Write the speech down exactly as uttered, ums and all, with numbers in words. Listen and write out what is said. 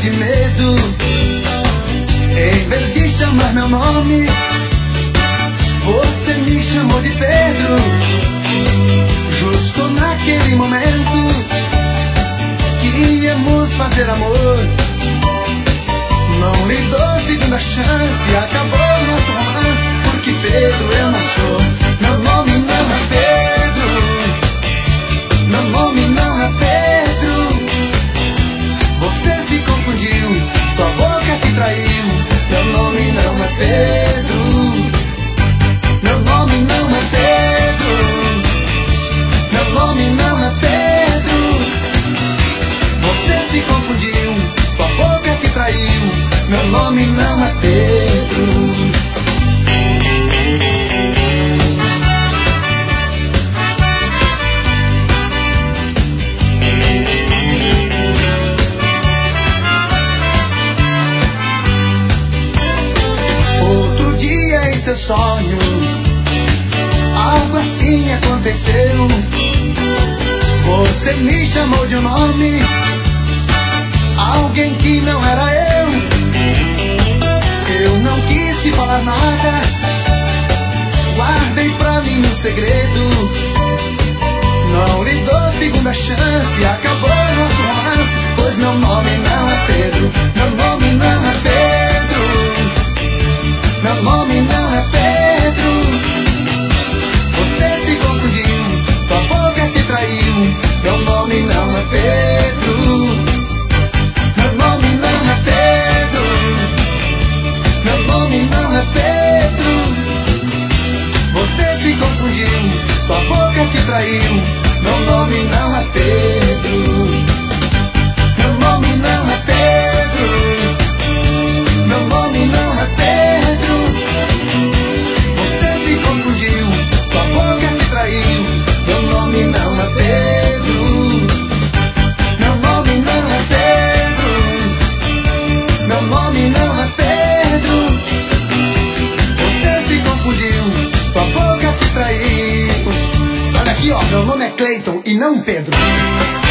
de medo. Em vez de chamar meu nome, você me chamou de Pedro. Justo naquele momento que íamos fazer amor, não lhe dou segunda chance. Acabou nosso romance, porque Pedro eu não sou. Meu nome não é Pedro. Meu nome não é Pedro. Você se confundiu, tua boca te traiu. Meu nome não é Pedro. Meu nome não é Pedro. Meu nome não é Pedro. Você se confundiu, tua boca te traiu. Meu nome não é Pedro. Outro dia em seu sonho, algo assim aconteceu. Você me chamou de um nome, alguém que não era eu. Eu não quis te falar nada, guardei pra mim um segredo. Não lhe dou segunda chance, acabou nosso romance, pois meu nome não é Pedro. Meu nome não é Pedro. Meu nome não é Pedro. Você se confundiu, tua boca te traiu. Meu nome não é Pedro. Meu nome não é Pedro. Meu nome não é Pedro. Você se confundiu, tua boca te traiu. Meu nome não é Pedro. Meu nome não é Pedro. Meu nome não é Pedro. Você se confundiu, tua boca te traiu. Meu nome não é Pedro. Meu nome não é Pedro. Meu nome não é Pedro. Você se confundiu, tua boca te traiu. Olha aqui, ó, meu nome é Cleiton e não Pedro.